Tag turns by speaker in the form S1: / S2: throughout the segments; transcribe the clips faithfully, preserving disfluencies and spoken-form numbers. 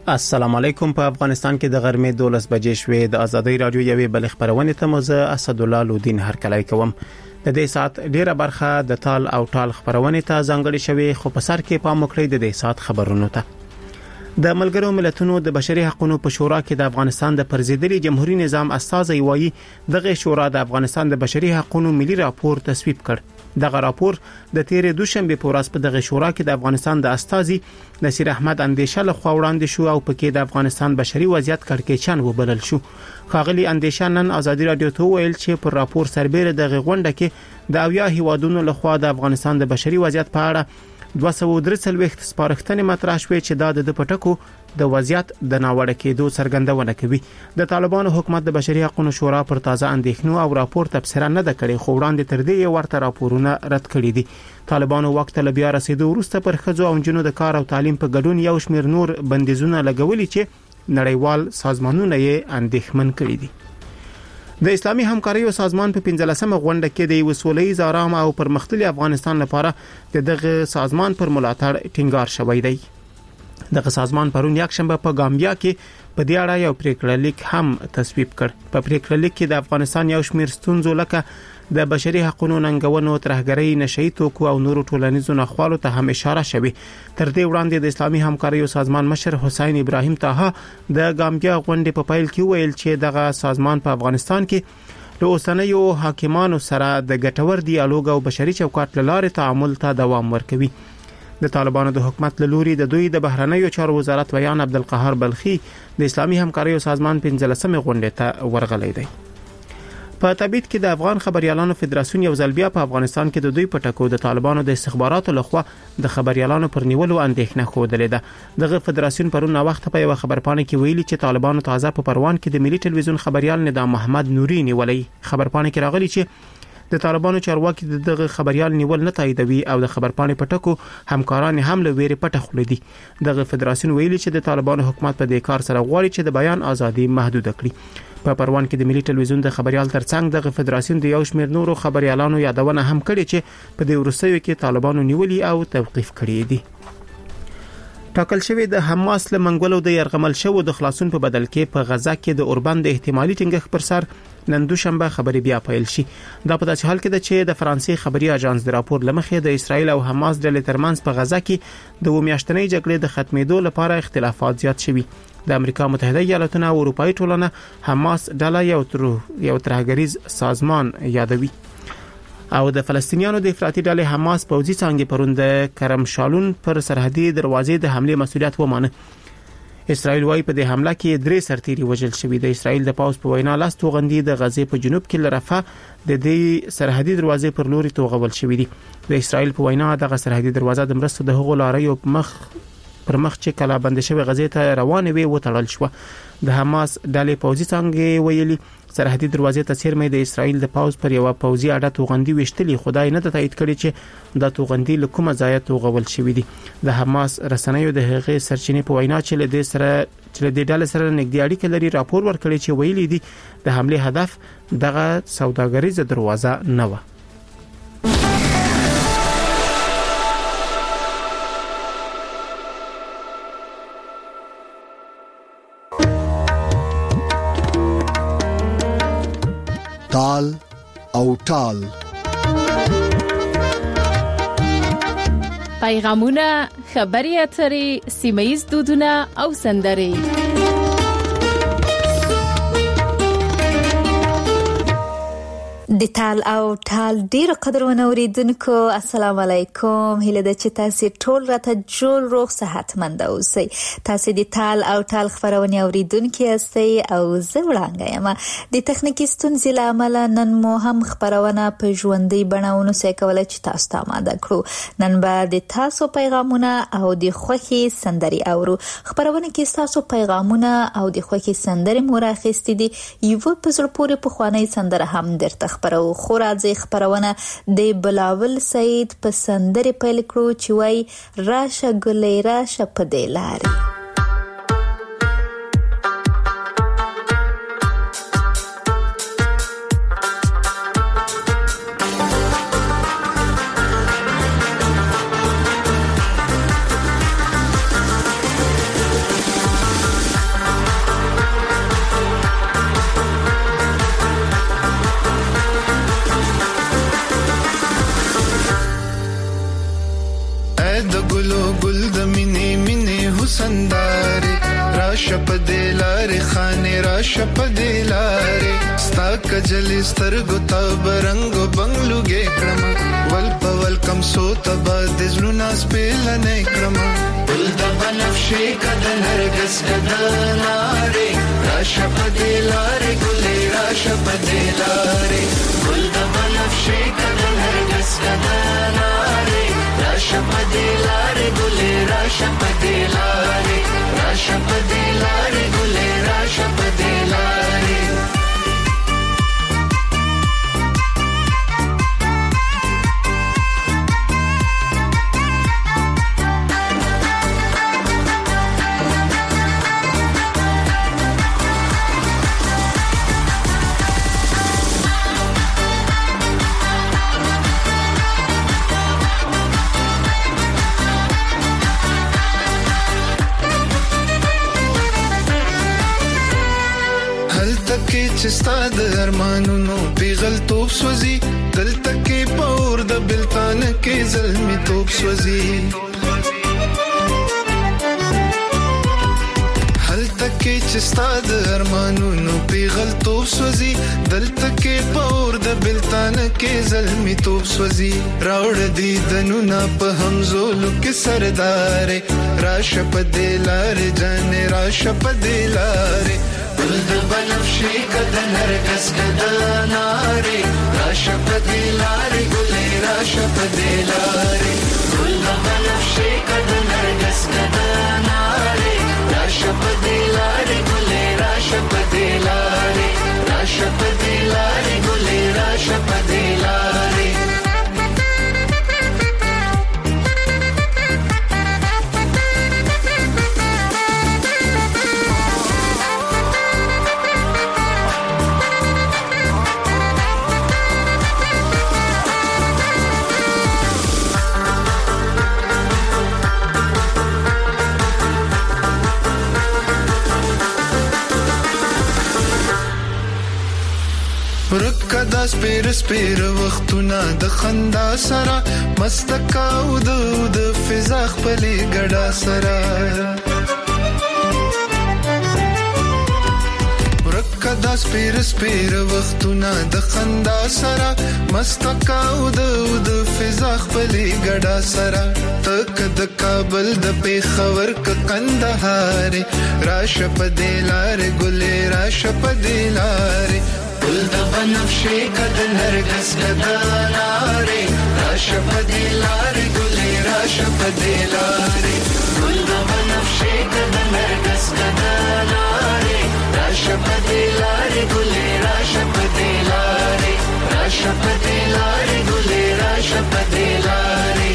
S1: السلام علیکم. په افغانستان کې د غرمې دولس بجې شوې. د ازادي رادیو یوې بل خبرونه ته مزه اسد الله لودین هرکلای کوم. د دې سات ډیره برخه د تال او ټال خبرونه ته ځانګړي شوی، خو په سر کې پام وکړئ د دې سات خبرونو ته. د ملګرو ملتونو د بشري حقوقو په شورا کې د افغانستان د پرزیدلي جمهوریت نظام استازي وایي دغه شورا د افغانستان د بشري حقوقو ملي راپور تصویب کړ. دغه راپور د تیرې دوشنبه په ورځ په دغه شورا کې د افغانستان د استازي نصیر احمد اندیشه له خوا وړاندې شو او پکې د افغانستان بشري وضعیت کړکېچن وبلل شو. خاغلی اندیشه نن ازادي رادیو ته ویل چې پر راپور سربېره د غونډه کې د اویا هیوادونو له خوا د افغانستان د بشري وضعیت په اړه دوه سوه درې څلوېښت سپارښتنې مطرح شوې چې دا د پټکو د وضعیت د ناوړه کېدو څرګندونه کوي. د طالبانو حکومت د بشري حقوقو شورا پر تازه اندېښنو او راپور تبصره نه ده کړې، خو وړاندې تر دې ورته راپورونه رد کړي دي. طالبانو وخت له بیا رسیدو وروسته پر ښځو او جنونو د کار او تعلیم په ګډون یو شمېر نور بندیزونه لګولي چې نړیوال سازمانونه یې اندېښمن کړي دي. د اسلامي همکاریو سازمان په پنځلسمه غونډه کې د وسوله‌ییز آرام او پرمختللي افغانستان لپاره دغه سازمان پر ملاتړ ټینګار شوی دی. دغه سازمان پرون یک شنبه په ګامبیا کې په دې اړه یو پریکړه لیک هم تصویب کړ. په پریکړه لیک کې د افغانستان یو شمېر ستونزو لکه د بشري حقوقو ننګونو، ترهګرۍ، نشئی توکو او نورو ټولنیزو ناخوالو ته هم اشاره شوی. تر دې وړاندې د اسلامي همکاریو سازمان مشر حسین ابراهیم طه د ګامبیا غونډې په پیل کې ویل چې دغه سازمان په افغانستان کې له اوسنیو حاکمانو سره د ګټور ډیالوګ او بشري چوکاټ لارې تعامل ته دوام ورکوي. د طالبانو د حکومت له لوري د دوی د بهرنیو چارو وزارت ویان عبدالقهار بلخي د اسلامي همکاریو سازمان پنځلسمه غونډې ته ورغلی دی. په تبعید کې د افغان خبريالانو فدراسیون یو ځل بیا په افغانستان کې د دوی پټکو د طالبانو د استخباراتو لخوا د خبريالانو پر نیولو اندېښنه خوده ده. دغه فدراسیون پرون وخت په یو خبرپاڼه کې ویلي چې طالبانو تازه په پروان کې د ملي ټلویزیون خبريال نظام محمد نوري نیولې. خبرپاڼه کې راغلي چې د طالبانو چارواکي دغه خبريال نیول نه تاییدوي او د خبرپاڼې پټکو همکاران هم له ویرې پټه خولې دي. دغه فدراسیون ویلي چې د طالبانو حکومت په دې کار سره غواړي چې د بیان ازادي محدود کړي. په پروان کې د ملي ټلویزیون د خبريال ترڅنګ د فدراسیون د یو شمېر نورو خبريالانو یادونه هم کړې چې په دې وروستیو کې طالبانو نیولي او توقيف کړي دي. ټاکل شوی د حماس له منګولو د يرغمل شوو د خلاصون په بدل کې په غزا کې د اوربند د احتمالي ټینګښت پر سر نن دوشنبه خبري بیا پیل شي. دا په داسې حال کې ده چې د فرانسې خبري اژانس د راپور لمخې د اسرایل او حماس ډلې ترمنځ په غزا کې د ومیاشتنۍ جګړې د ختمېدو لپاره اختلافات زیات شوي. د امریکا متحده ایالاتونو او اروپאי ټولنه حماس ډله یو تر یو ترهګریز سازمان یادوي او د فلسطینیانو د افراطي ډلې حماس پوځي څانګې پرون د کرم شالون پر سرحدي دروازې د حمله مسؤلیت ومانه. اسرائیل وايي په دې حمله کې درې سرتیري وژل شوي. د اسرائیل د پاوځ په وینا لاس توغندي د غزې په جنوب کې لرفه د دې سرحدي دروازې پر لوري توغول شوې دي. د اسرائیل په وینا دغه سرحدي دروازه د مرستو د هغو لارې په مخ پر مخ چې کلا بند شوی غزې ته روانه وي وتړل شو. د حماس ډلې پوځي څنګه ویلي سرحدي دروازې ته سیرمې د اسرائیل د پاوځ پر یو پوځي اډه توغندي وشتلي. خدای نه تایید کړي چې د توغندي له کومه ځای توغول شوی دي. د حماس رسنیو د هغې سرچینې په وینا چې له دې سره چې د ډلې سره نږدې اړیکې لري راپور ورکړي چې ویلي دي د حمله هدف دغه سوداګریزه دروازه نه و.
S2: تال او ټال
S3: پیغامونه، خبري اترې، سیمه‌ییز دودونه او سندرې.
S4: د تال او ټال ډیر قدرونه اوریدونکو السلام علیکم. هیله ده چې تاسو ټول راته جوړ روغ صحتمند اوسئ. تاسو د تال او ټال خبرونه اوریدونکو یاستئ او زه وړاندې یم. د تخنیکی ستونزې له امله نن مو هم خبرونه په ژوندۍ بڼه ونوسې کولای چې تاسو ته آماده کړو. نن به د تاسو پیغامونه او د خوخي سندري اورو. خبرونه کې تاسو پیغامونه او د خوخي سندري مور اخیستې دي. یو په زړه پورې په خواني سندره هم درته خبرو خو راځي خبرونه د بلاول سعید په سندري پیل کړو چې وای راشه ګلې راشه په دې لارې.
S5: راشپدې لارې ستا کجلې سترګو ته برنګو بنګلوګې کړم ول په ول کم سو تبا د زړونو سپېلنې کړم ول د بنفشې کده نرګس کده لارې راشپدې لارې ګلې راشپدې لارې ول د بنفشې کده نرګس کده لارې راشپدې لارې ګلې راشپدې لارې راشپدې لارې ګلې راشپدې لارې چې ستاد ارمانونو پیغلتوب سوزي دلته کې پور د بلتان کې زلمي توپ سوزي هلته کې چې ستاد ارمانونو پیغلتوب سوزي دلته کې پور د بلتان کې زلمي توپ سوزي راوړ دي دنونه په همزولو کې سردارې راشپدې لارې جانې راشپدې لارې ول د بنفشې کده نرګس کده نارې راشپدې لارې ګلې راشپدې لارې ول د بنفشې کده نرګس کده نارې راشپدې لارې ګلې راشپدې لارې راشپدې لارې ګلې راشپدې لارې ورکدا سپیر سپیر وختونه د خندا سره مستکا او د فضا خپلې ګډا سره ورکدا سپیر سپیر وختونه د خندا سره مستکا او د فضا خپلې ګډا سره تک د کابل د پیښور ک کندهار راشپدې لارې ګلې راشپدې لارې ول د بنفشې کده نرګس کده لارې راشپدې لارې ګلې راشپدې لارې ول د بنفشې کده نرګس کده لارې راشپدې لارې ګلې راشپدې لارې راشپدې لارې ګلې راشپدې لارې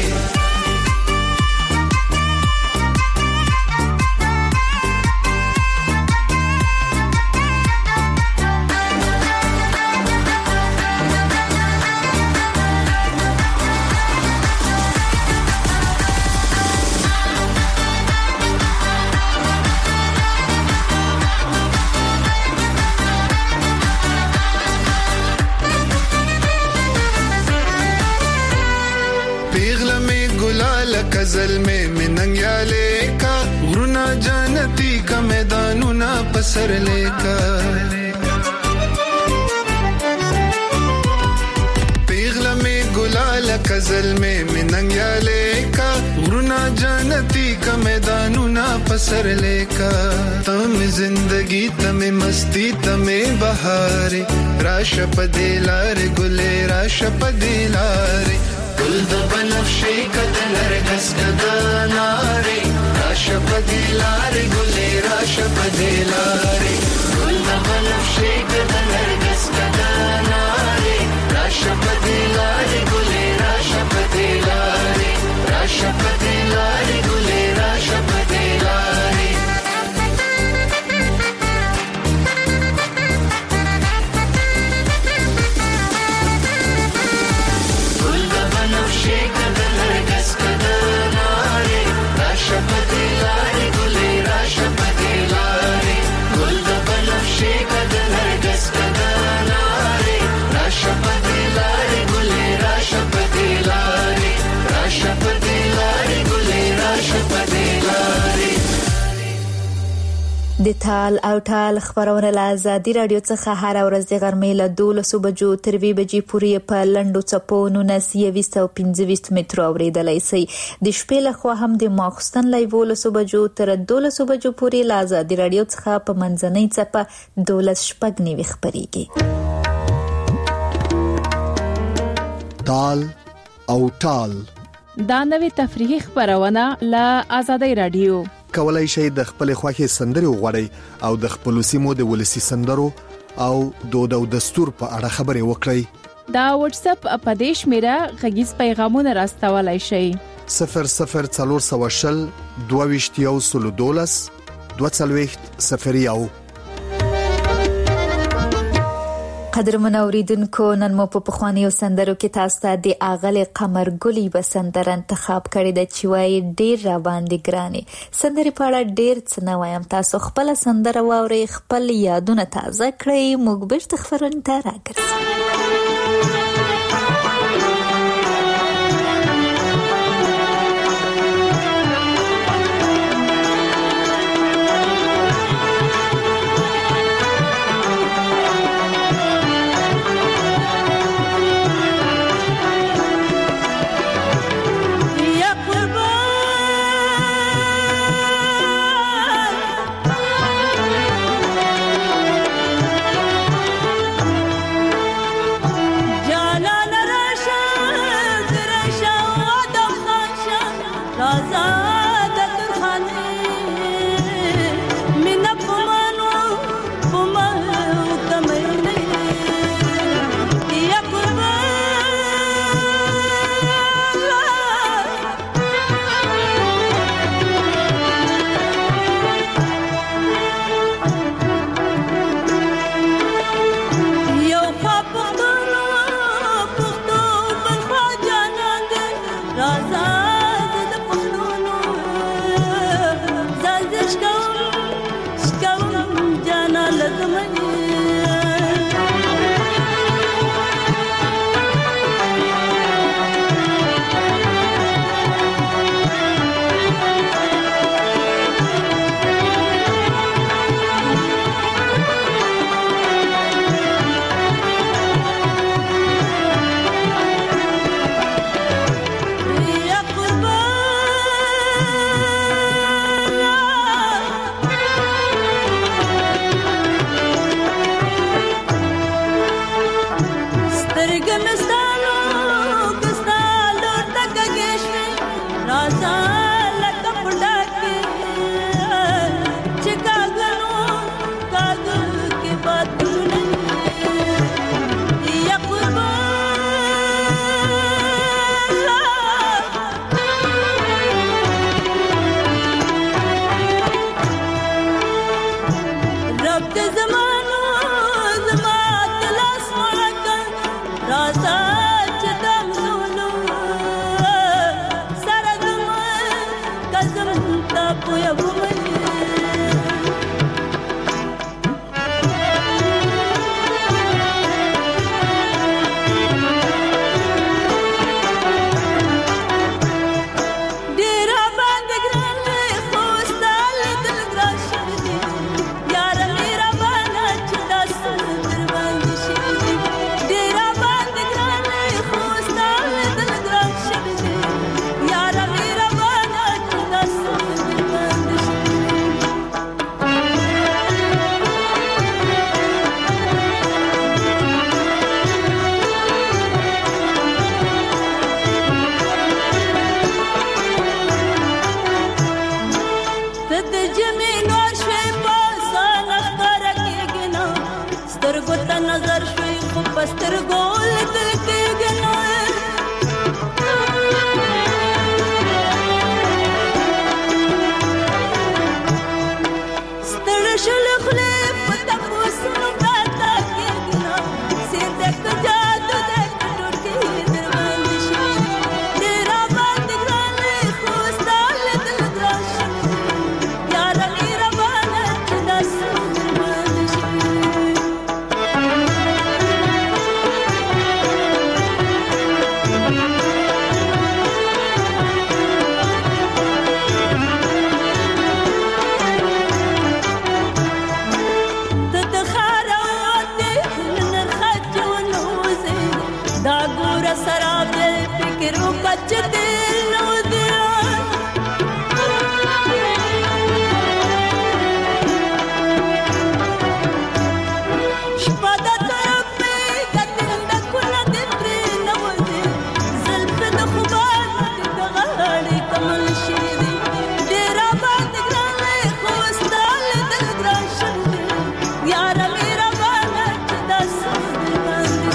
S5: गजल में मिनंग्या लेका गुरुना जानती का मैदानुना पसर लेका पिघला में गुलाल गजल में मिनंग्या लेका गुरुना जानती का मैदानुना पसर लेका तम जिंदगी तमे मस्ती तमे बहारे राशपदे लारे गुले राशपदे लारे ګل د بنفشې کده نرګس کده نارې راشپدې لارې ګلې راشپدې لارې ګل د بنفشې کده نرګس کده نارې راشپدې لارې ګلې راشپدې لارې راشپدې لارې ګلې راشپدې لارې Shake the
S4: د تال او ټال خبرونه له آزادي رادیو څخه هر ورځ د غرمې له دولسو بجو تر وی بجې پورې په لنډو څپو نولس یویشت او پنځه مترو اوریدلای شئ. د شپې له خوا هم د ماخستن له یولسو بجو تر دولسو بجو پورې له آزادي رادیو څخه په منځنۍ څپه دولس شپږ نیوي خبريږي.
S2: تال او ټال
S3: دا نوې تفریحي خبرونه له آزادي رادیو.
S2: کولای شئ د خپل خوښي سندري وغوړئ او د خپل سیمو د ولسی سندرو او دود او دستور په اړه خبرې وکړئ.
S3: دا واتس اپ اپدیش میرا غږیز پیغامونه راستولای شئ.
S2: صفر صفر څلور سوه شل دوه ویشت یو سلو دولس دوه څلوېښت صفر یو.
S4: قدرمن اوریدونکو، نن مو په پخوانیو سندرو کې تاسو ته د اغلې قمر ګلی بسندر انتخاب کړی د چوي ډیر را باندې ګراني سندري په اړه ډیر څه نه وایم. تاسو خپل سندره واوري، خپل یادونه تازه کړئ. موږ بیرته خبرونه ته راګرځو.
S6: Dera band gran دا ګور سراب فکر وکچ دل نو دیا شپه د طرف په کتند کله د پرې نو دي زلف د خوبان د غړې کمل شيري ډېر باندې ګرانه خوستال د ګران شنه یار میرا باندې د سر باندې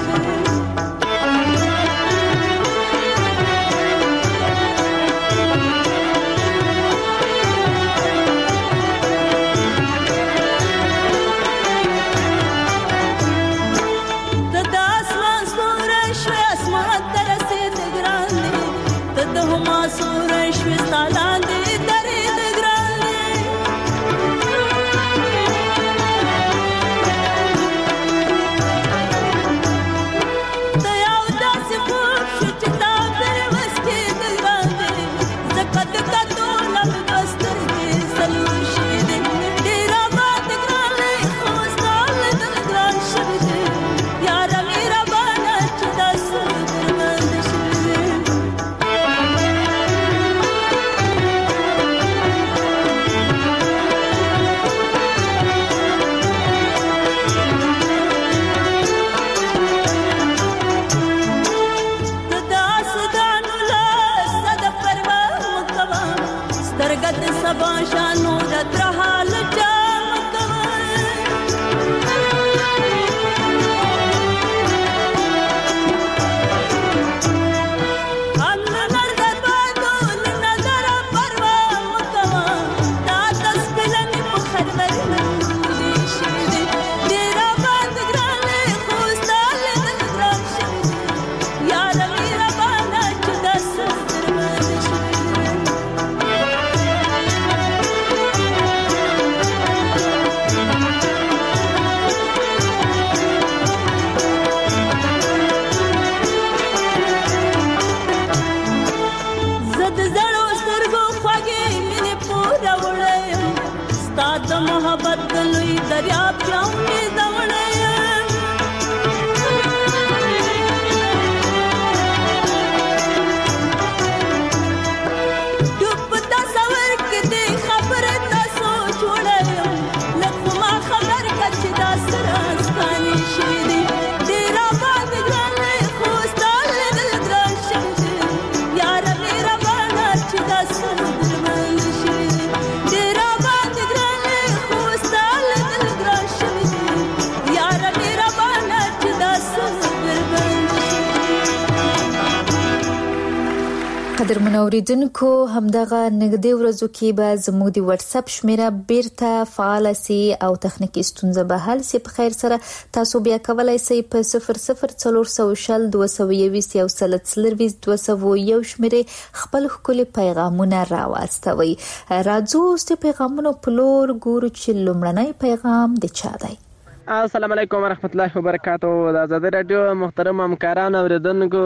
S4: قدرمن اوریدونکو همدغه نږدې ورځو کې به زموږ د واتس اپ شمیره بیرته فعال سي او تخنیکی ستونزه به حل سي. په خیر سره تاسو بیا کولای سئ په صفر صفر څلور سوه شل دوه سوه یویشت یو سل څلرویشت دوه سوه یو شمیره خپل ښکلي پیغامونه راواستوئ. راځو اوس د پیغامونو په لور ګورو چې لومړنی پیغام د چا دی.
S7: السلام علیکم ورحمت الله وبرکاتہ. د آزادۍ رادیو محترم همکاران اوریدونکو،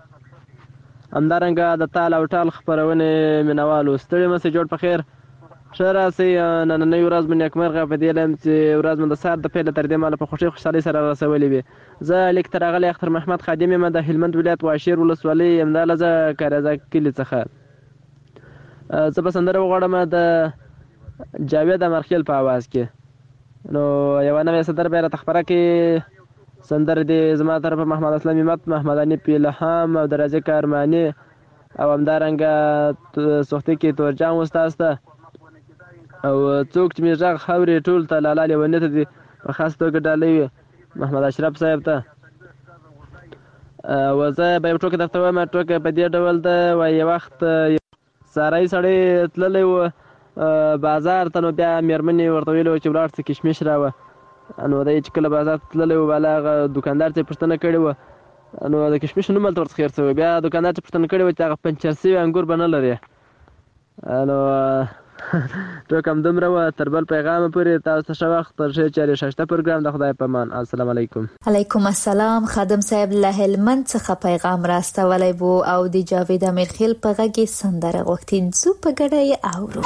S7: همدارنګه د تال او ټال خپرونې مینوالو، ستړي مسئ، جوړ په خیر. ښه راسئ، نننۍ ورځ مو نیکمرغه په دې لم چې ورځ مو د سهار د پیله تر دې مهاله په خوښۍ خوشحالۍ سره رسولې وي. زه لیک ته راغلی اختر محمد خادم یم د هلمند ولایت واشیر ولسوالۍ همدالزه کاریزه کلي څخه. زه به سندره وغواړم د جاوید امرخیل په اواز کې. نو یوه نوې سندره به یې راته خپره کړي. سندره دې زما طرفه محمد اسلام همت، محمد انیف الهام او د رازق ارماني او همدارنګه سختي کې تورجان استاد ته او څوک چې مې غږ خاورې ټول ته لالا لیوني ته دي په خاص توګه ډالۍ وي محمد اشرف صاحب ته. او زه به یو ټوکې درته وایم. ټوکې په دې ډول ده، وایي یو وخت ساری سړی تللی و بازار ته، نو بیا مېرمنې ورته ویلي وه چې ولاړ څه کشمش راوه. نو دی چې کله بازار ته تللی و بالا هغه دوکاندار ته یې پوښتنه کړې وه، نو د کشمشو نوم هلته ورڅخه هېر شوی. بیا دوکاندار ته پوښتنه کړې وه چې هغه پنچر شوي انګور به نه لرې. نو ټوکه همدومره وه. تر بل پیغامه پورې تاسو ته ښه وخت. تر ښې چارې ښایسته پروګرام د خدای په امان. السلام علیکم.
S4: علیکم السلام. خادم صاحب له هلمند څخه پیغام راستولی و او د جاوید امیرخیل په غږ یې سندره غوښتې. ځو په ګډه یې اورو.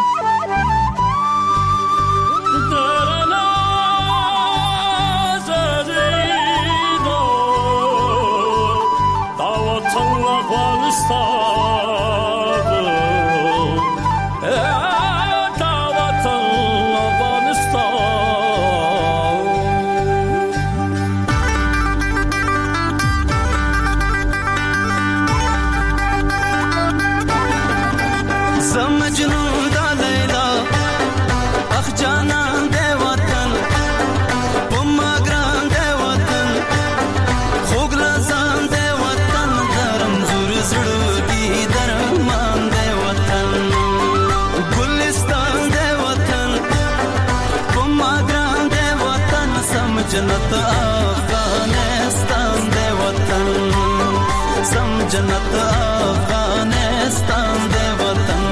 S8: जन्नत अफगानिस्तान दे वतन सम जन्नत अफगानिस्तान दे वतन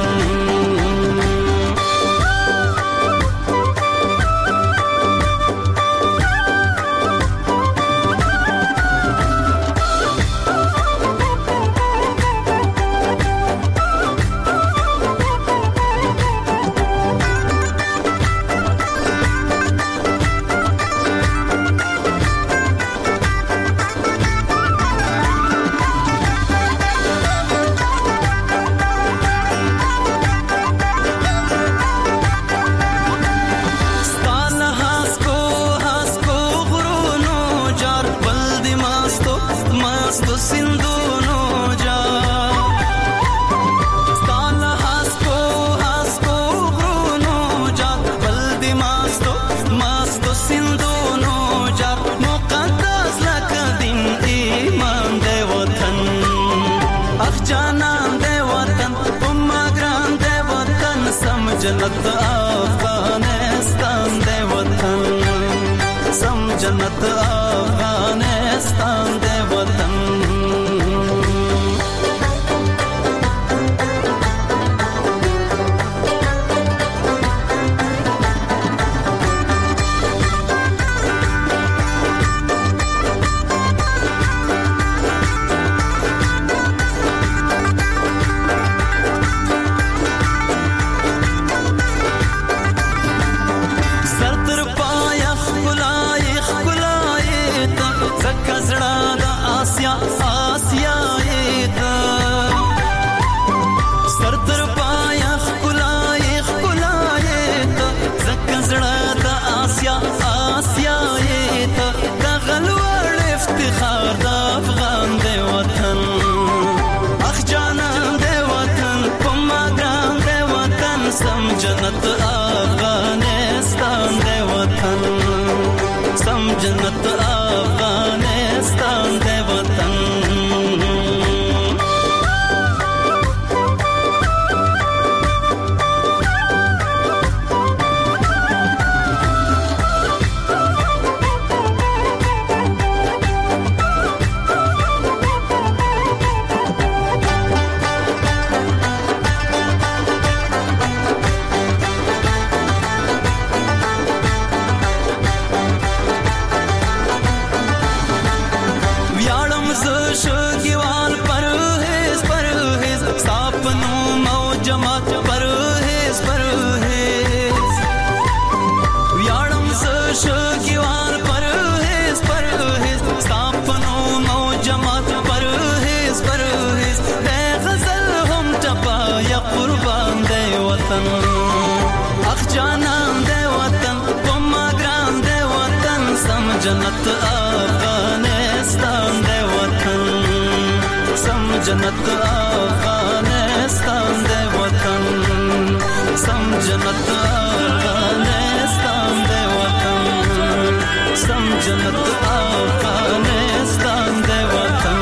S8: जन्नत अफगानिस्तान दे वतन सम जन्नत अफगानिस्तान दे वतन जन्नत अफगानिस्तान दे वतन सम जन्नत अफगानिस्तान दे वतन जन्नत अफगानिस्तान दे वतन सम जन्नत अफगानिस्तान दे वतन सम जन्नत अफगानिस्तान दे वतन सम जन्नत अफगानिस्तान दे वतन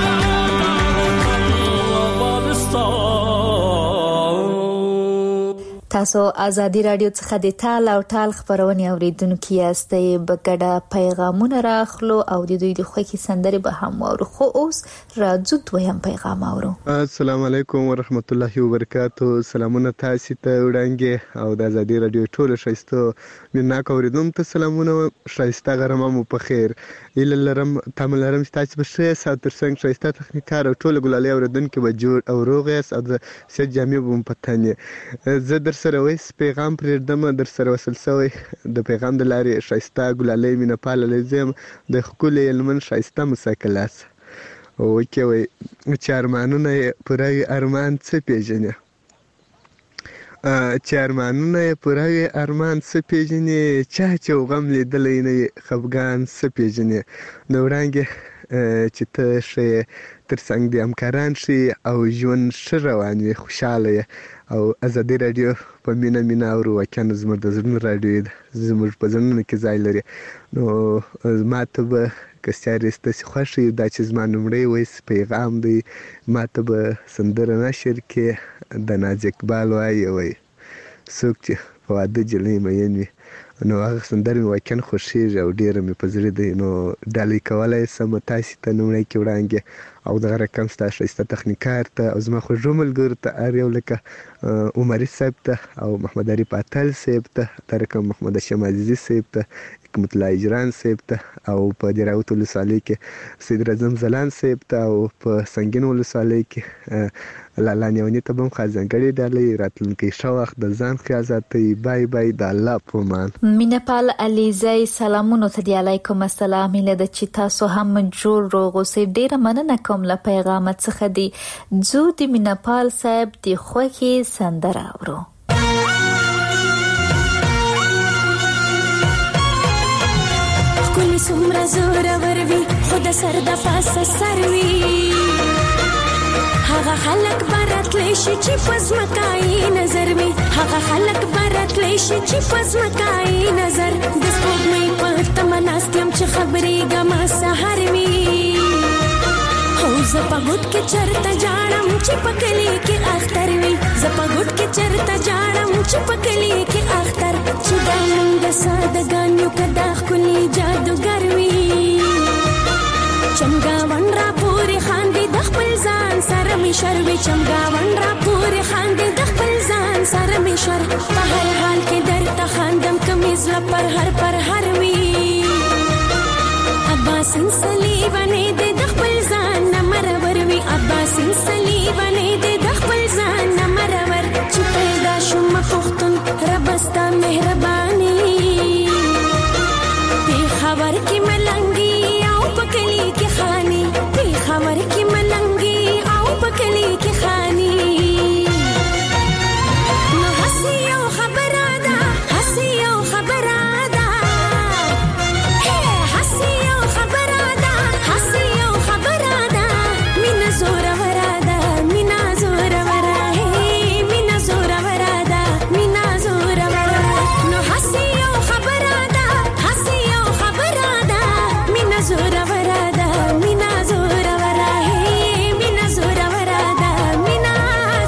S4: تاسو ازادي رادیو څخه د تال او ټال خبرونه اوریدونکو یاستئ. بګډه پیغامونه راخلو او د دوی د خوښي سندري به هم ورو. خو اوس راځو دویم پیغام اورو.
S9: السلام علیکم ورحمت الله وبرکاتو. سلامونه تاسو ته وړاندې او د ازادي رادیو ټول شایسته مننه اوریدونکو ته سلامونه. شایسته غرمه مو په خیر. ایللرم تملرم تاسو به ښه سات ترڅنګ شایسته تخنیکار او ټول ګلالي اوریدونکو به جوړ او روغ یاست او د سید جامع بم پتانې زه در سره وایس پیغام پرېږدم در سره وصل شوی د پیغام د لارې شایسته ګلالي مینه پال لزم د خپل علمن شایسته مسکلاس وکي وي چې ارمانونه پوره ارمان څه پیژني چې ارمانونه پوره ارمان څه پیژني چا چې غم لیدلې نه خفګان څه پیژني نو وړاندې چې ته شې ترڅنګ د همکاران شي او ژوند ښه روان وي خوشاله او ازادي رادیو په مینه مینه او واقعا زموږ د زړونو رادیو زموږ په زړونو کې ځای لري نو ما ته به کستیاري ستاسې خوښ وي دا چې زما لومړی ویس پیغام دی ما ته به سندره نشر کې د ناز اقبال وایي وایي څوک چې په واده جلۍ مین وي نو هغه سندره مې واقعا خوښېږي او ډېره مې په زړه دی نو ډالۍ کولی سم تاسې ته لومړی کې وړاندې او دغه رقم ستا ښایسته تخنیکار ته او زما خوږو ملګرو ته هر یو لکه عمري صاحب ته او محمد عارف اتل صاحب ته دا رقم محمد هاشم عزیزي صاحب ته حکمت الله اجران صاحب ته او په دراوت ولسوالۍ کې سید رزم زلان صاحب ته او په سنگین ولسوالۍ کې لالا نیونی ته هم خاص ځانګړې ډالۍ راتلونکی ښه وخت د ځان ښه ساتئ بای بای د الله په امان
S4: مینپال علیزی سلامونه ته دی علیکم السلام هیله ده چې تاسو هم جوړ روغ اوسئ ډیره مننه کوم له پیغام څخه دی زه د مینپال صاحب د خوښي سندره اورو کلی سمرا زورا وروي خود سر د پاسه سروي هغه خلک برات لشي چې پزمکای نظر وي هغه خلک برات لشي چې پزمکای نظر د سپوږمۍ په تمناستم چې خبرې ګما سحر وي هو زپګوت کې چرته جاړم چې پکلی کې اختر وي زپګوت کې چرته جاړم چې پکلی کې اختر چې دا موږ سادهګانو کدا خولي جادوګر وي چمګاون را پورې خاندي د خپل ځان سره می شروي چمګاون را پورې خاندي د خپل ځان سره می شر په هر حال کې درته خاندم کمیز لا پر هر پر هر وی عباس سلی باندې د خپل ځان نمرور وی عباس سلی باندې د خپل ځان نمرور چې پیدا شوم پختون ربستا مهرباني په خبر کې ملنګي او پکلی کې خاني په خبر کې ملنګي او پکلی کې خاني نو حسيو خبره ده حسيو خبره ده هي حسيو خبره ده حسيو خبره ده مینا زور وراده مینا زور وراده مینا زور وراده مینا زور وراده نو حسيو خبره ده حسيو خبره ده مینا زور وراده مینا زور وراده مینا زور وراده مینا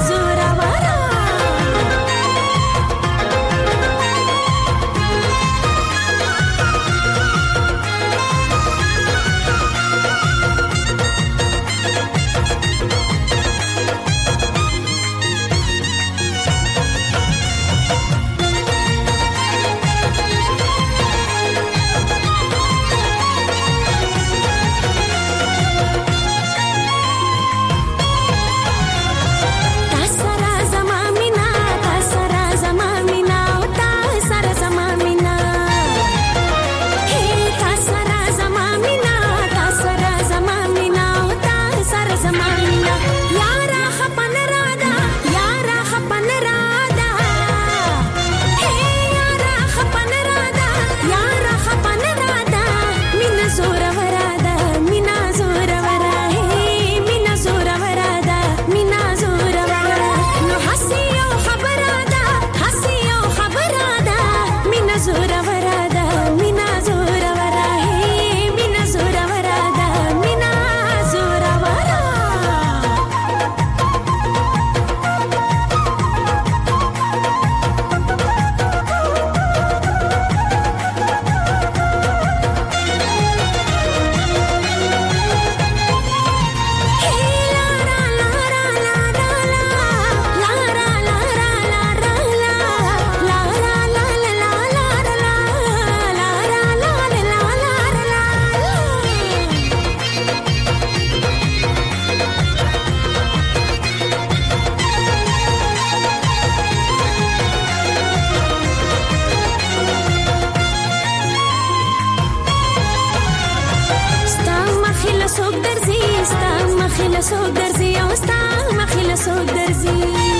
S6: مخیله سو درزی او ستا مخیله سو درزی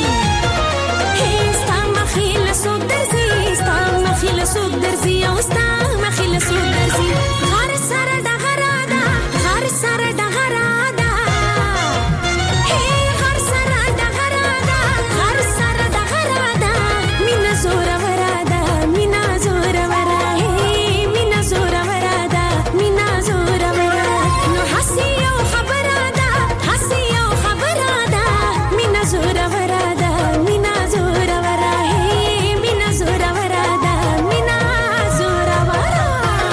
S6: ستا مخیله سو درزی ستا مخیله سو درزی او ستا مخیله سو درزی غار سره د غرادا غار سره د غرادا غار سره د غرادا غار سره د غرادا مینا زور ورادا مینا زور ورا مینا زور ورادا مینا زور ورا نو حسی او خبرادا حسی او خبرادا مینا زور ورادا مینا زور ورا مینا زور ورادا مینا زور ورا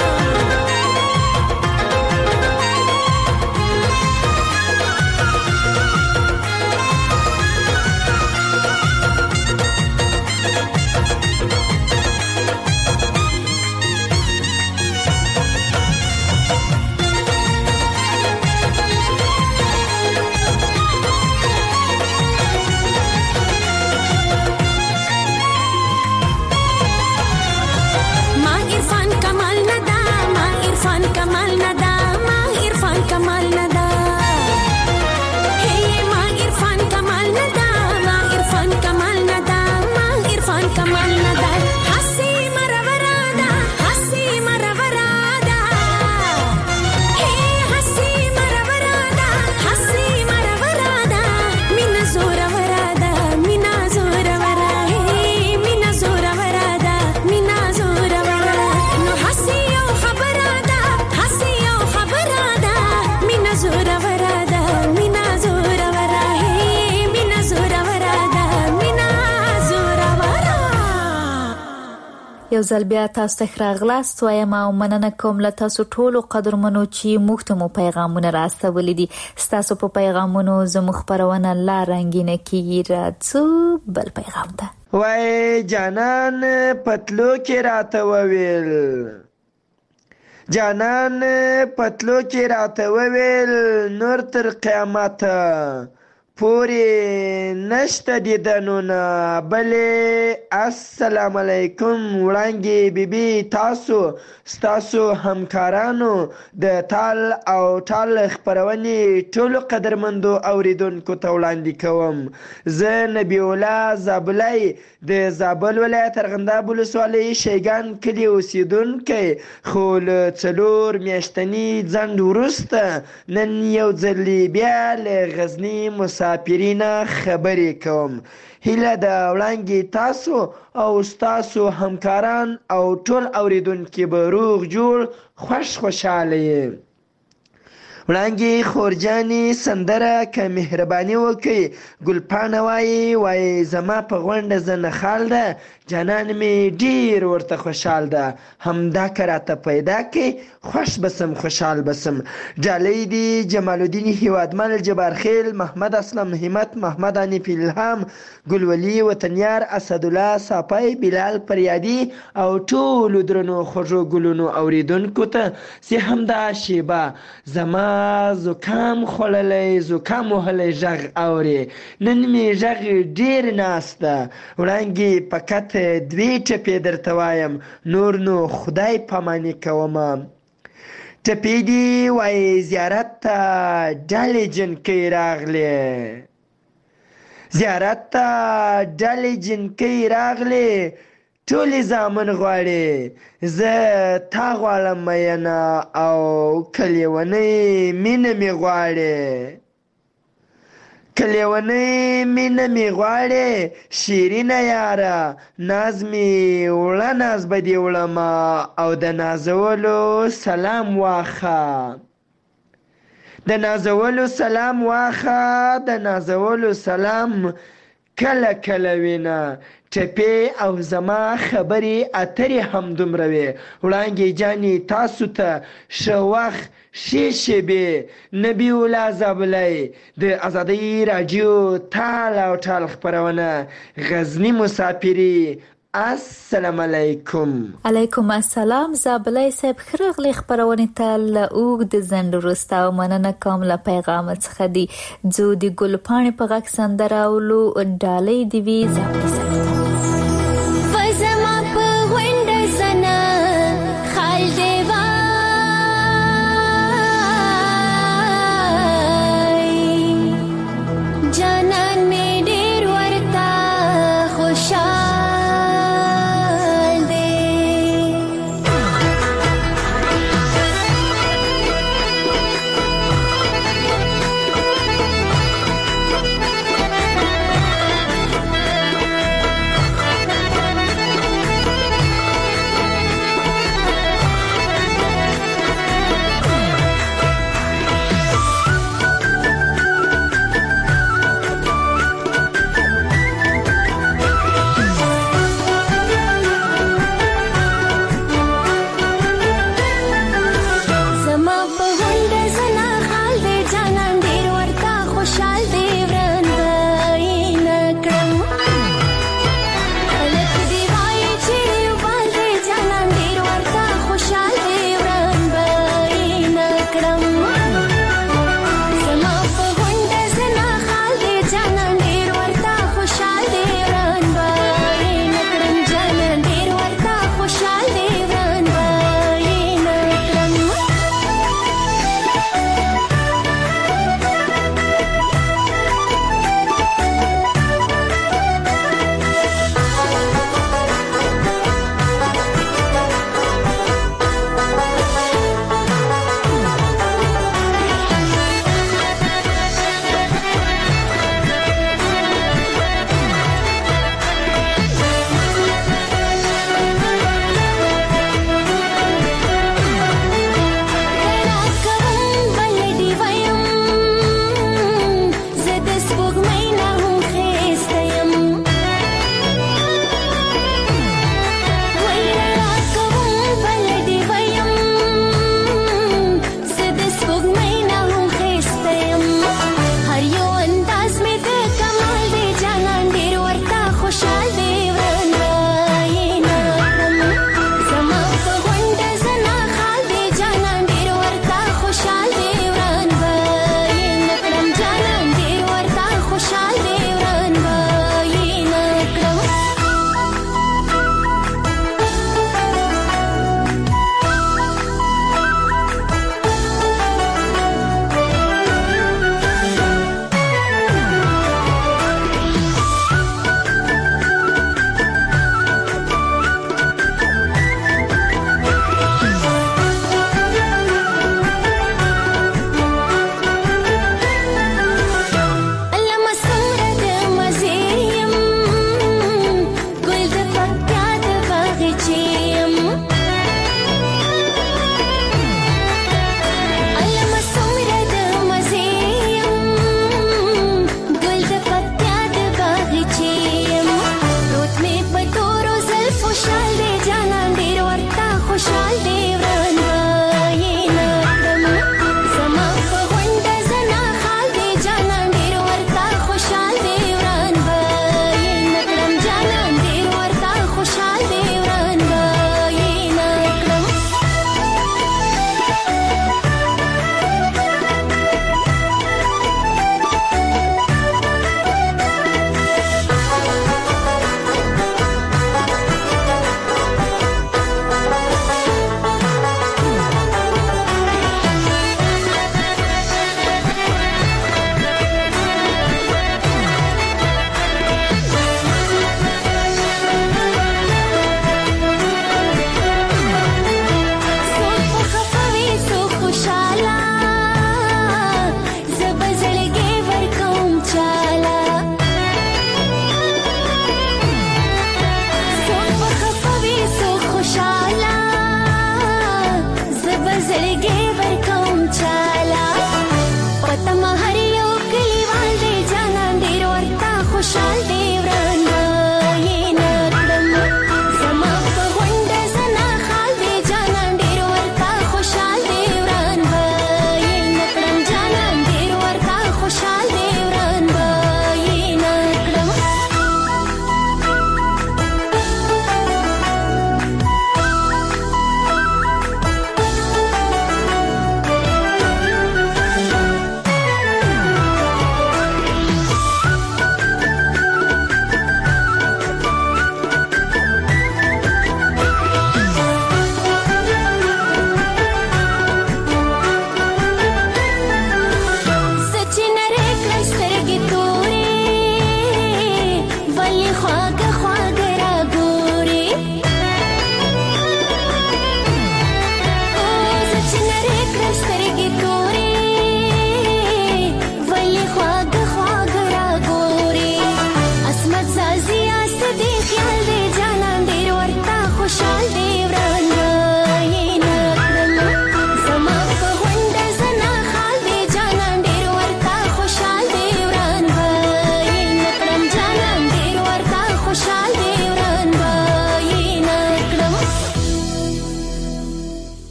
S6: ما عرفان کمال ندا ما عرفان کمال ندا ما عرفان کمال ندا هی ما عرفان کمال ندا ما عرفان کمال ندا ما عرفان کمال ندا حسی مرورادا حسی مرورادا هی حسی مرورادا حسی مرورادا مینا زور ورادا مینا زور ورا هی مینا زور ورادا مینا زور ورا نو حسی او خبرادا حسی او خبرادا مینا زور ورادا مینا زور ورا هی مینا زور ورادا مینا زور ورا
S4: یو ځل بیا تاسو ته ښه راغلاست وایم او مننه کوم له تاسو ټولو قدرمنو چې موږ ته مو پیغامونه راستولي دي. ستاسو په پیغامونو زموږ خپرونه لا رنګینه کیږي. راځو بل پیغام ته.
S10: وای جانان پتلو کې راته وویل جانان پتلو کې راته وویل نور تر قیامت پوری نشته دیدنونه بلې السلام علیکم وړانګې بیبي تاسو ستاسو همکارانو د تال او ټال خپرونې ټولو قدرمندو اوریدونکو ته وړاندې کوم. زه نبی الله زابلی د زابل ولایت ارغنداب ولسوالۍ شیګان کلي اوسیدونکی خو له څلور میاشتني ځنډ وروسته نن یو ځلې بیا له غزني مسافرینه خبرې کوم. هیله د وړانګې تاسو او ستاسو همکاران او ټول اوریدونکي به روغ جوړ خوش خوشحاله یې. وړانګې خورجانې سندره که مهرباني وکړئ ګلپاڼه وایي وایي زما په غونډه زه نخال ده جانان مې ډېر ورته خوشحال ده همدا که راته پیدا کړي خوش بسم خوشحال بسم. ډالۍ دي جمال الدین هیوادمل جبارخیل محمد اسلم همت محمد حنیف الهام ګلولي وطنیار اسدالله صافی بلال پریادي او ټولو درنو خوږو ګلونو اوریدونکو ته چې همدا شیبه زما زکام خوړلی زکام وهلی غږ اوري. نن مې غږ ډېر ناست ده. وړانګې فقط دوې ټپې درته وایم نور نو خدای پاماني کومه. ټپې دي وایي زیارت ته ډلې جنکۍ راغلې زیارت ته ډلې جنکۍ راغلې ټولې زامن غواړي زه تا غواړم مینه او کلیونۍ مینه مې غواړي کلیونۍ مینه مې غواړي شیرینه یاره ناز مې وړه ناز به دې وړمه او د نازولو سلام واخه د نازولو سلام واخه د نازولو سلام کله کله وینه. ټپې او زما خبرې اترې هم دومره وې. وړانګې جانې تاسو ته ښه وخت ښې شېبې. نبی الله زابلی د ازادۍ راډیو تال او ټال خپرونه غزني مسافري. السلام علیکم.
S4: علیکم السلام. زابلی صاحب ښه راغلی خپرونې ته له اوږد ځنډ وروسته او مننه کوم له پیغام څخه دي. ځو د ګلپاڼې په غږ سندره اولو ډالۍ دې وي زابلی صاحب.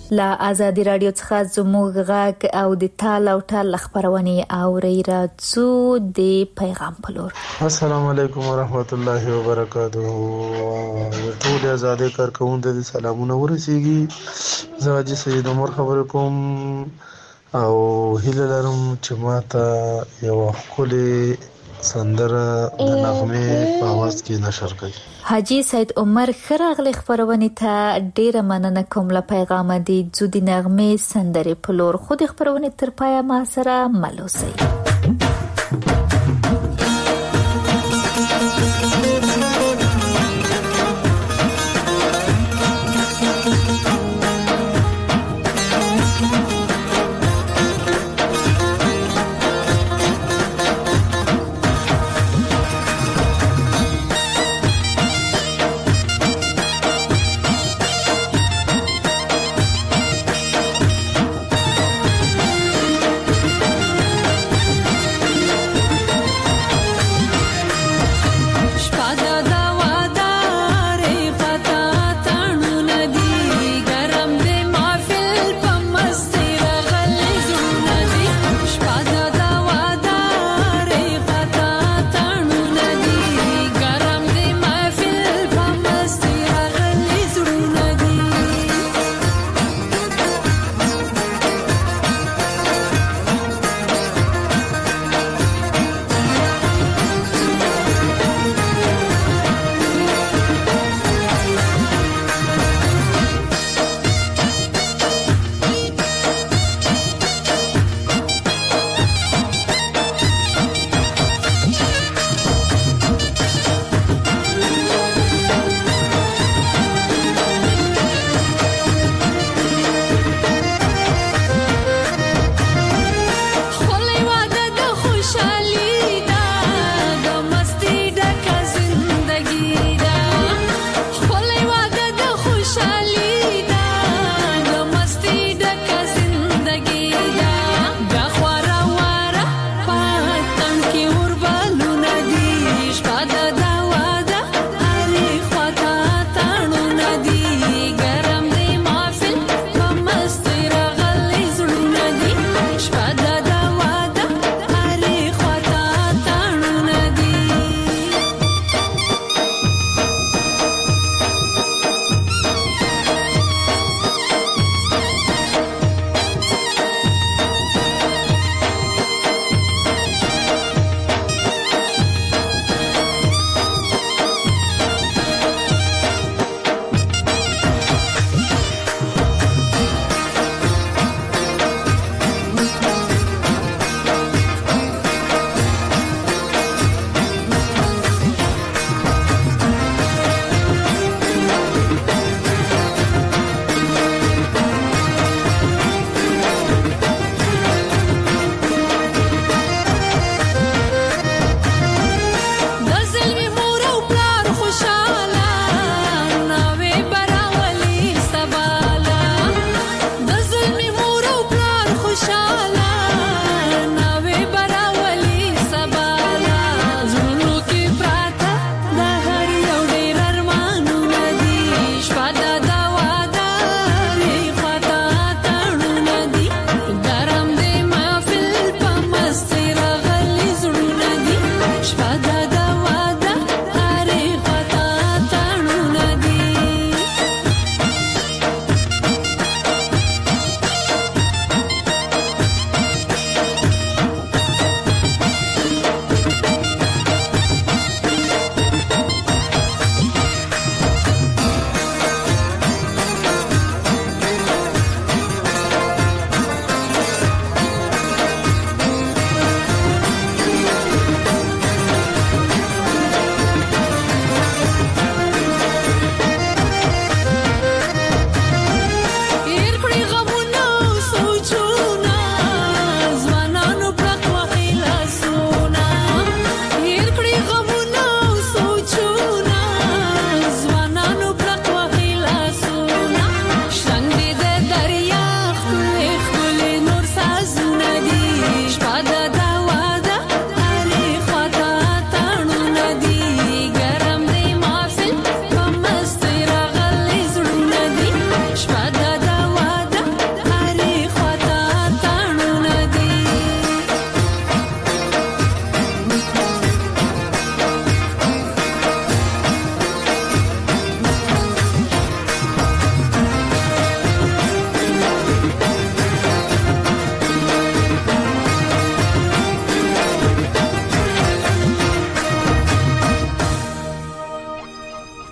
S4: لا آزادي رادیو څخه زموږ غږ او د تال او ټال خبرونه اوري راځو د پیغام په لور.
S11: السلام علیکم ورحمت الله وبرکاته. ټول آزادي کارکونکو ته سلامونه ورسیږي. زه حاجی سید عمر خبر کوم او هیله لرم چې ماته یو خولي سندره د نغمه په आवाज کې نشر کړي.
S4: حاجی سید عمر خراغلی خبرونه ته ډیره مننه کوم. له پیغام دی زودی نغمه سندره په لور خود خبرونه تر پای ما سره ملوسي.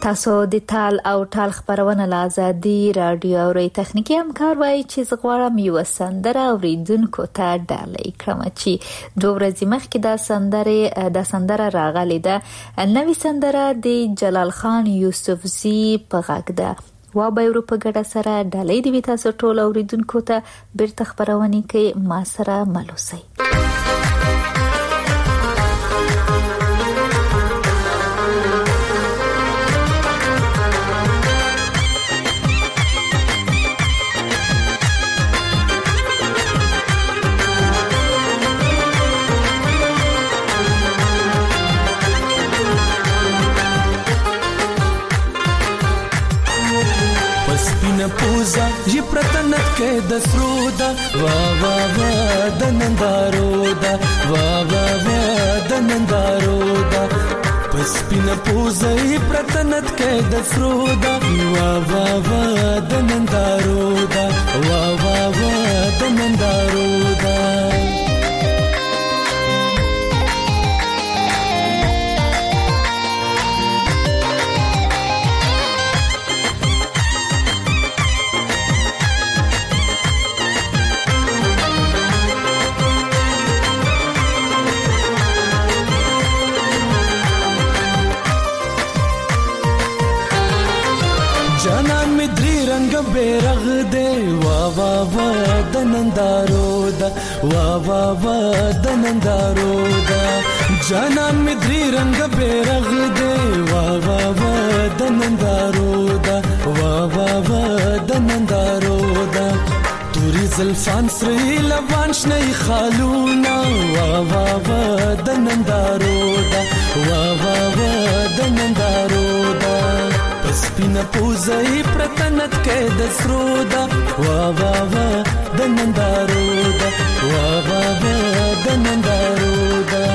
S4: تاسو د تال او ټال خبرونه له آزادي رادیو او ری تخنیکی همکار وای چې زغوارم یو سندره اوریدونکو ته ډالۍ کړم چې دوه ورځې مخکې دا سندره د سندره راغلی ده. نوې سندره د جلال خان یوسفزي په غږ ده. وا به ورو په ګډه سره ډالۍ دی تاسو ټول اوریدونکو ته بیرته خبرونه کوي ما سره ملوسي.
S8: پوزا یې پرتنت کې د سرودا وا وا وا د نندارو دا وا وا وا د نندارو دا پس پین پوزا یې پرتنت کې د سرودا وا وا وا د نندارو دا وا وا وا د نندارو دا بیرغ دے وا وا وا د نندارو دا وا وا وا د نندارو دا جانان می دری رنگ بیرغ دے وا وا وا د نندارو دا وا وا وا د نندارو دا توری زلفان سری لبان شنی خالونا وا وا وا د نندارو دا وا وا وا د نندارو دا سپینا پوزای پرتنت کې د سرودا وا وا وا د نندارو دا وا وا وا د نندارو دا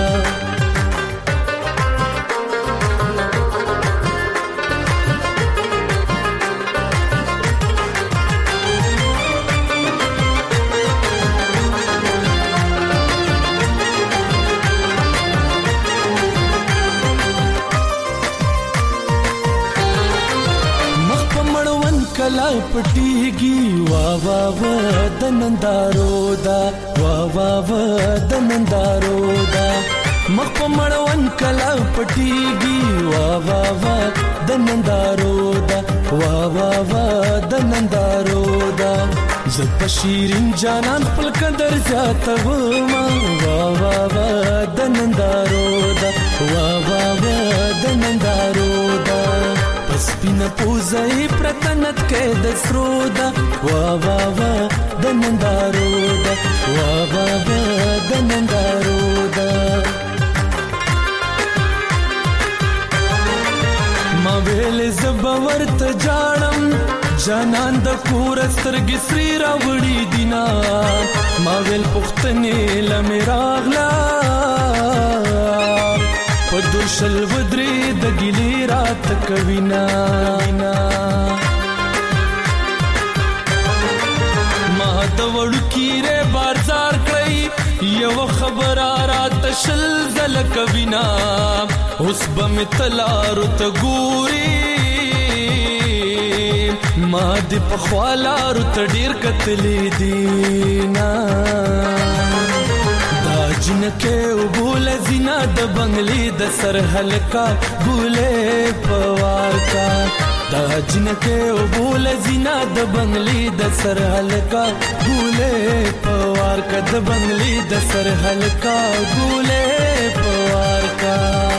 S8: کلا پټیږي وا وا وا د نندارو دا وا وا وا د نندارو دا مخ په مړون کلا پټیږي وا وا وا د نندارو دا وا وا وا د نندارو دا زه په شیرین جانان خپل قدر زیاتو ما وا وا وا د نندارو دا وا وا وا د نندارو دا سپینا پوزای پرتنت کې د سرودا وا وا وا د نندارو دا وا وا وا د نندارو دا ما ویل زبور ته جانم جانان د کور سترګې سری راوړي دینا ما ویل پختنې لمراغلا پدوشل ودری د ګلی رات کوینا ما د وړو کیره بازار کړی یو خبر رات شل زل کوینا اوس بم تلارو ته ګوري ما د پخوالارو ته ډیر کتلې دینا جنکه وبول زینا د بنگلی د سر هلکا ګولې پوار کا دا جنکه وبول زینا د بنگلی د سر هلکا ګولې پوار کا د بنگلی د سر هلکا ګولې پوار کا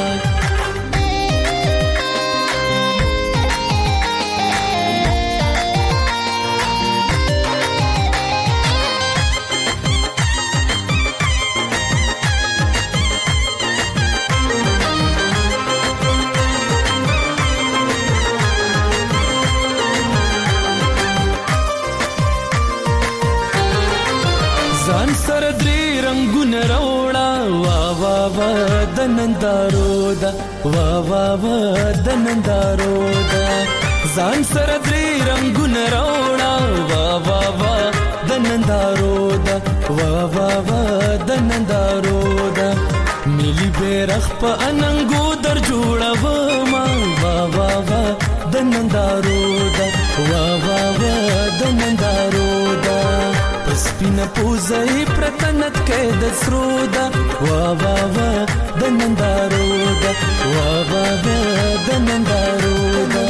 S8: د نندارو دا وا وا وا د نندارو دا ځان سره درې رنگونه راوړه وا وا وا د نندارو دا وا وا وا د نندارو دا ملي بیرغ په اننګو در جوړه ما وا وا وا د نندارو دا وا وا وا د نندارو دا پسپینا پوزای پرتنت کې د سرو دا وا وا وا د نندارو دا وا وا وا د نندارو دا.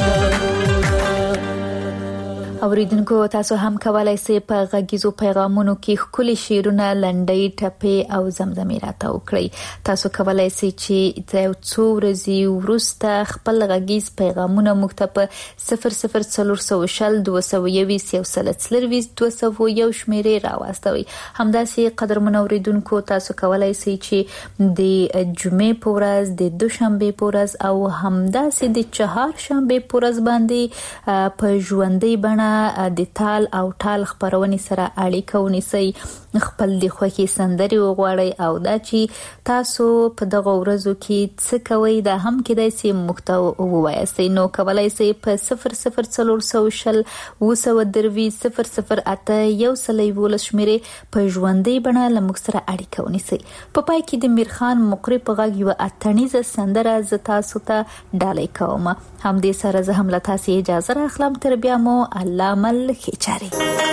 S4: اوریدونکو تاسو هم کولای شئ په غږیزو پیغامونو کې خپل شعرونه لنډۍ ټپې او زمزمې راته وکړئ. تاسو کولای شئ چې د څو ورځې وروسته خپل غږیز پیغامونه موږ ته په صفر صفر څلور سوه شل دوه سوه یویشت یو سل څلرویشت دوه سوه یو شمیرې راواستوئ. همداسې قدرمن اوریدونکو تاسو کولای شئ چې د جمعې په ورځ د دوشنبه په ورځ او همداسې د چهارشنبه په ورځ باندې په ژوندۍ بڼه د تال او ټال خبرونه سره اړیکه ونیسئ. خپل د خوښي سندري وغواړئ او دا چې تاسو په دغه ورځو کې څه کوئ دا هم کېدای شي محتوا ووایاستئ. نو کولای شئ په صفر صفر څلور سوه شل اوه سوه درویشت صفر صفر اته یو سل یوولس شمیرې په ژوندۍ بڼه له موږ سره اړیکه ونیسئ. په پای کې د میرخان مقری په غږ یوه اتڼیزه سندره زه تاسو ته ډالۍ کوم. همدې سره زه هم له تاسو اجازه راخلم. تر بیا مو الله مل خېچاري.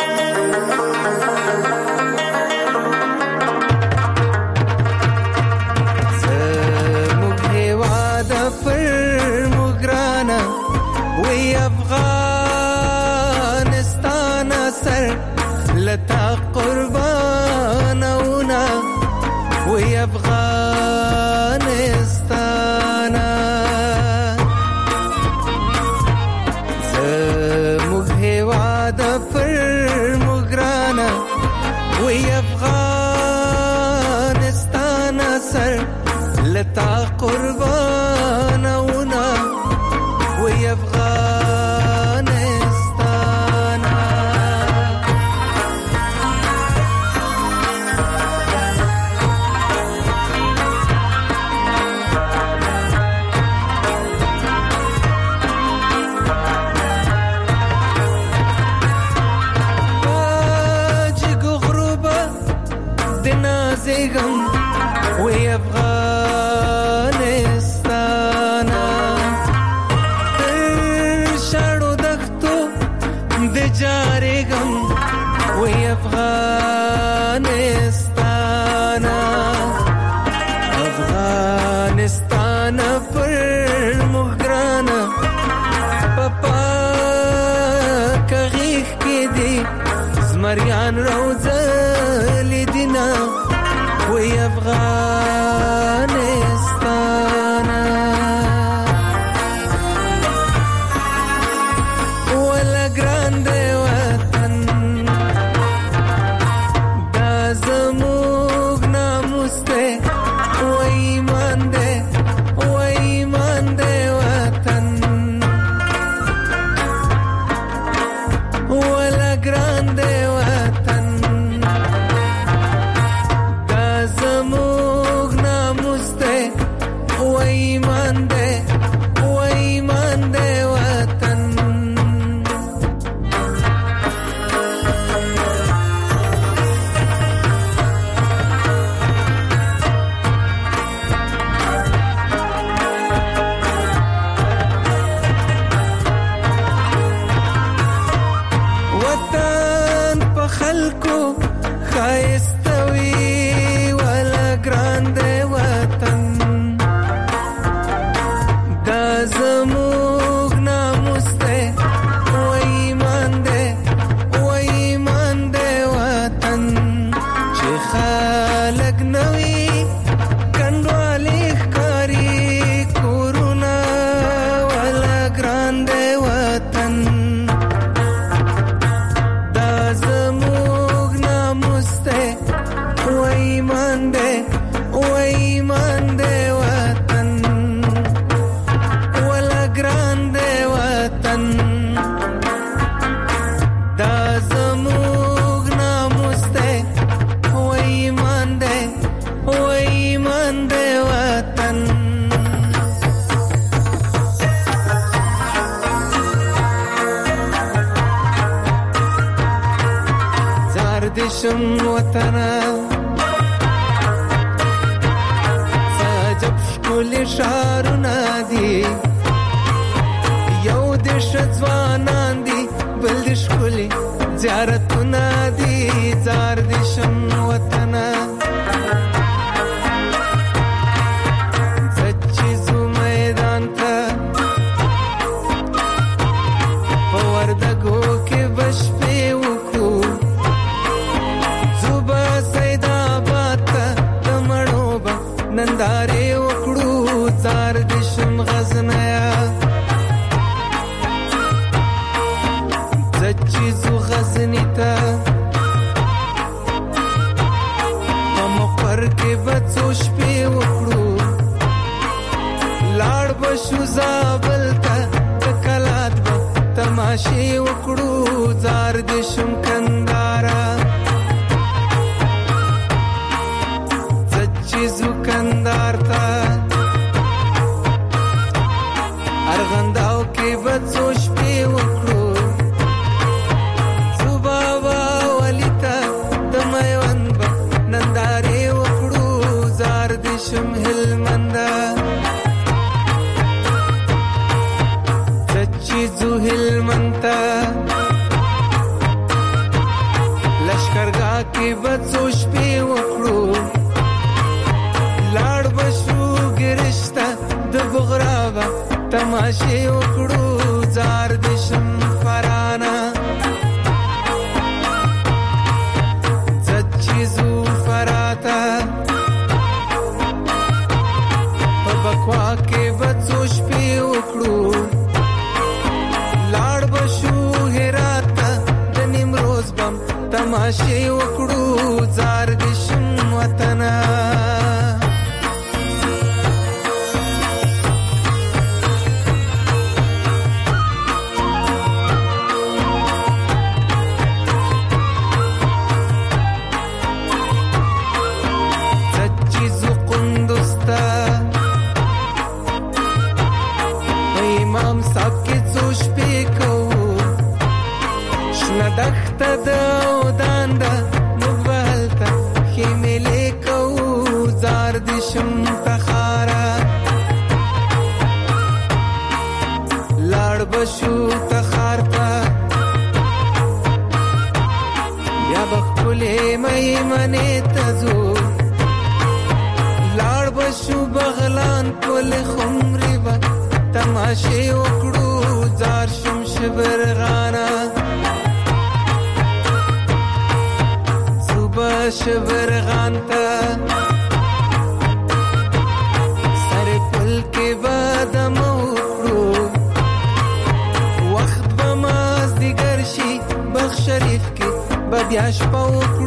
S5: لتا قربانونا وی افغانستانا زموږ هیواد پر مګرانا وی افغانستانا سر لتا قربانونا وی افغانستانا. وی افغانستانا تر شاړو دښتو د جارېږم وی افغانستانا افغانستانا پر موږ ګرانه په پاکه غېږ کې دي زمریان روزلي دینه وی افغانستانا ولا ګران دی وطن دا زموږ ناموس دی وی ایمان دی وی ایمان دی وطن ولا ګران دی وطن زموږ ناموس دی وی ایمان دی وی ایمان دی وطن. وطن په خلکو ښایسته وي زموږ ناموس دی وی ایمان دی وی ایمان دی وطن چې خلک نوي کنډوالې ښکاري کورونه ولا ګران دی وطن دا زموږ ناموس دی وی ایمان دی وی ایمان دی وطن ګران دی وطن دا زموږ ناموس دی وی ایمان دی وی ایمان دی وطن. زار دې شم وطنه سجب ښکلي ښارونه دي یو د
S12: شم وطنه زچې زو میدان ته په وردګو کې بشپې وکړو زوبه سیداباد ته د مړو به نندارې وکړو زار دې شم غزنیا زچې زو غزني ته په مقر کې به څو شپې وکړو لاړ به شو زابل ته د کلات به تماشې وکړو زار دې شم کندهاره زچې زو کندهار ته ارغنداو کې به څو شپې وکړو زوبابا ولی ته د میوند به نندارې وکړو زار دې شم هلمنده زچې زو هلمند ته لشکرګاه کې به څو شپې وکړو لاړ به شو ګرشته د بغرا به تماشې وکړو زار دې شم فرانه زچې زو فراته په بکوا کې به څو شپې وکړو لاړ به شو هرات ته د نیمروز بم تماشې وکړو زار دې شم وطنه دخته د اودان ده موږ به هلته خیمې کوو زار دې شم تخاره لاړ به شو تخار ته بیا به ښکلې میمنې ته ځو لاړ به شو بغلان پلې خمرې به تماشې وکړو زار شم شبرغانه شبرغان ته سر پل کې بادم وکړو وخت به مازدیګر شي بخ شریف کې به بیا شپه